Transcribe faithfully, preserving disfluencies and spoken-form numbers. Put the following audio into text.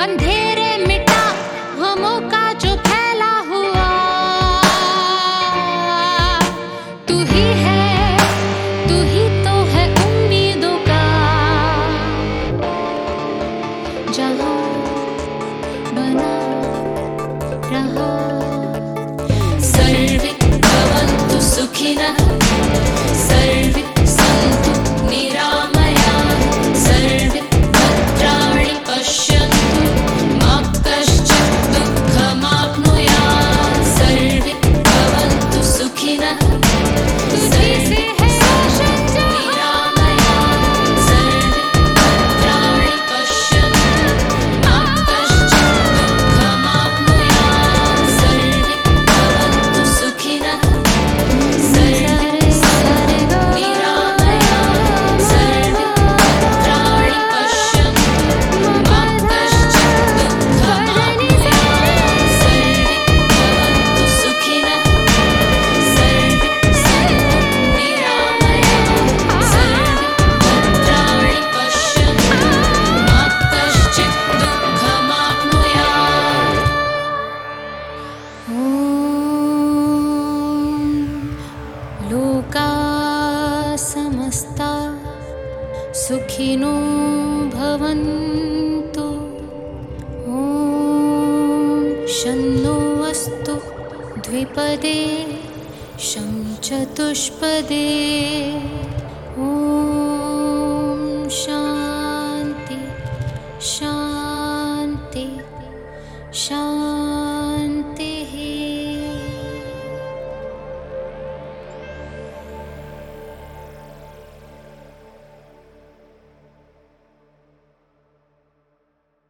अंधेरे मिटा गमों का जो फैला हुआ, तू ही है, तू ही तो है उम्मीदों का जहां बना रहा। सर्वे भवन्तु सुखिनः, सर्वे सन्तु निरामयाः, सर्वे भद्राणि पश्यन्तु, मा कश्चित् दुःखमाप्नुयात्। सर्वे भवन्तु सुखिनः, सर्वे सन्तु निरामयाः, सर्वे भद्राणि पश्यन्तु, मा कश्चित् दुःखमाप्नुयात्। सर्वे भवन्तु सुखिनः, सर्वे सन्तु निरामयाः, सर्वे भद्राणि पश्यन्तु, मा कश्चित् दुःखमाप्नुयात्। सर्वे भवन्तु सुखिनः, सर्वे सन्तु निरामयाः, सर्वे भद्राणि पश्यन्तु, मा कश्चित् दुःखमाप्नुयात्। ॐ लोका समस्ता सुखिनो भवन्तु। ॐ शन्नो अस्तु द्विपदे शं चतुष्पदे। ॐ शान्ति शान्ति शान्ति।